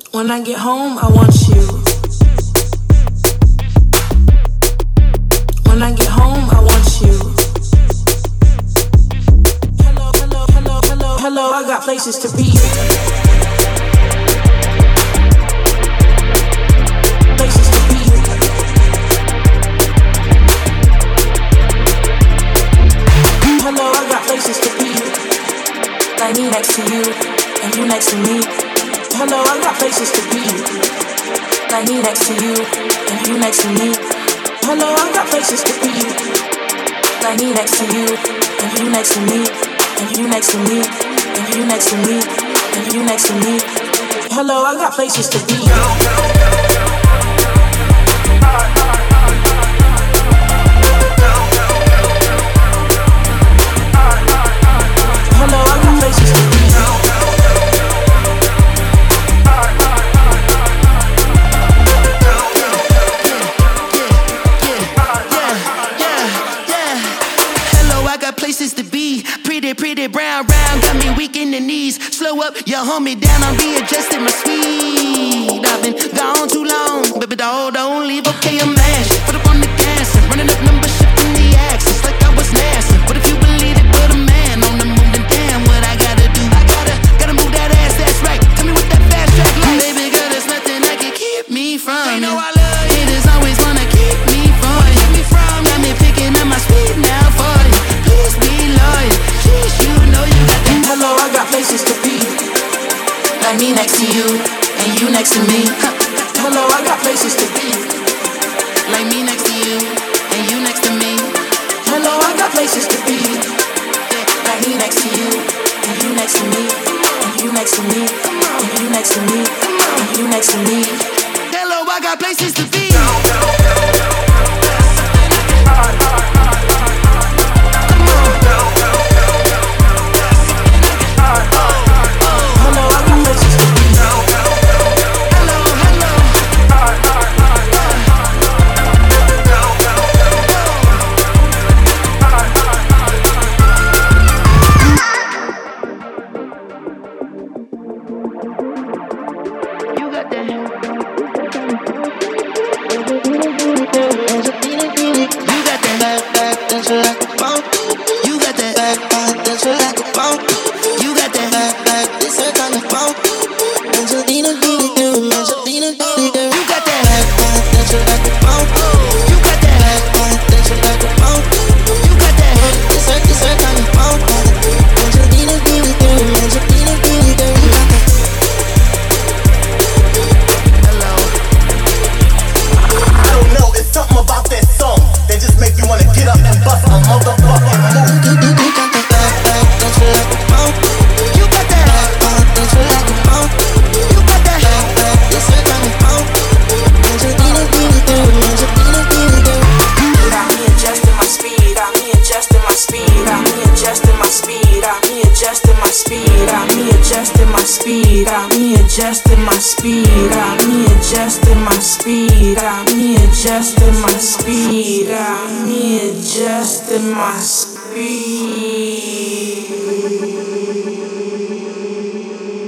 When I get home, I want you. When I get home, I want you. Hello, hello, hello, hello, hello, I got places to be. Places to be. Hello, I got places to be. Like me next to you, and you next to me. Hello, I got places to be. Like me next to you, and you next to me. Hello, I got places to be. Like me next to you, and you next to me, and you next to me, and you next to me, and you next to me. Hello, I got places to be. Hello, I got places to be. Places to be, pretty brown, got me weak in the knees. Slow up, you hold me down, I'm readjusting my speed. I've been gone too long, baby, don't leave, okay, I'm mashed. Put up on the gas, running up numbers, shifting the axis like I was NASA. What if you believe it, put a man on the moon, and damn, what I gotta do? I gotta move that ass, that's right. Tell me what that fast track like. Baby girl, there's nothing that can keep me from you. Know I love you. Haters always wanna keep me from you. Got me picking up my speed now for you. Please be loyal, jeez, you know you got that. Hello, I got places to be. Like me next to you, and you next to me. Hello, I got places to be. Like me next to you, and you next to me. Hello, I got places to be. Like me next to you, and you next to me, and you next to me, and you next to me, and you next to me. Hello, I got places to be. Adjusting my speed.